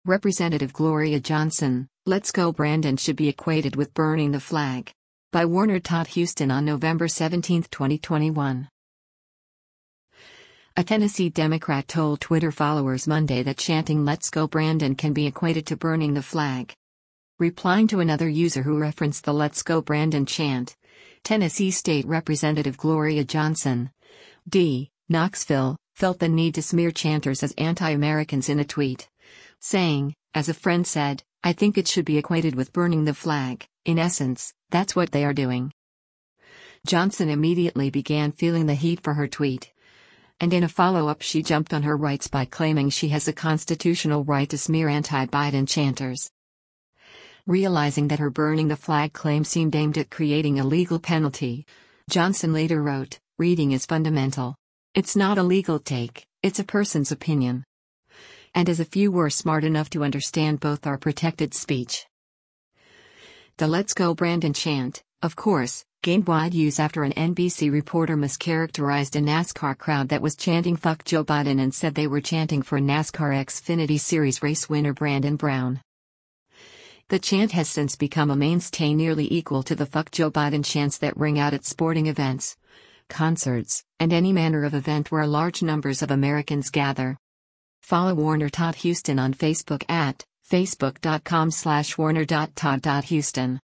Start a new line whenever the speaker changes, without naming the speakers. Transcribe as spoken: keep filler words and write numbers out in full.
Representative Gloria Johnson, "Let's Go Brandon should be equated with burning the flag." By Warner Todd Huston on November seventeenth, twenty twenty-one. A Tennessee Democrat told Twitter followers Monday that chanting "Let's Go Brandon" can be equated to burning the flag. Replying to another user who referenced the "Let's Go Brandon" chant, Tennessee State Representative Gloria Johnson, D. Knoxville, felt the need to smear chanters as anti-Americans in a tweet, saying, "As a friend said, I think it should be equated with burning the flag. In essence, that's what they are doing." Johnson immediately began feeling the heat for her tweet. And in a follow-up she jumped on her rights by claiming she has a constitutional right to smear anti-Biden chanters. Realizing that her burning the flag claim seemed aimed at creating a legal penalty, Johnson later wrote, "Reading is fundamental. It's not a legal take, it's a person's opinion. And as if you were smart enough to understand both are protected speech." The "Let's Go Brandon" chant, of course, gained wide use after an N B C reporter mischaracterized a NASCAR crowd that was chanting "Fuck Joe Biden" and said they were chanting for NASCAR Xfinity Series race winner Brandon Brown. The chant has since become a mainstay nearly equal to the "Fuck Joe Biden" chants that ring out at sporting events, concerts, and any manner of event where large numbers of Americans gather. Follow Warner Todd Huston on Facebook at facebook dot com slash warner dot todd dot huston.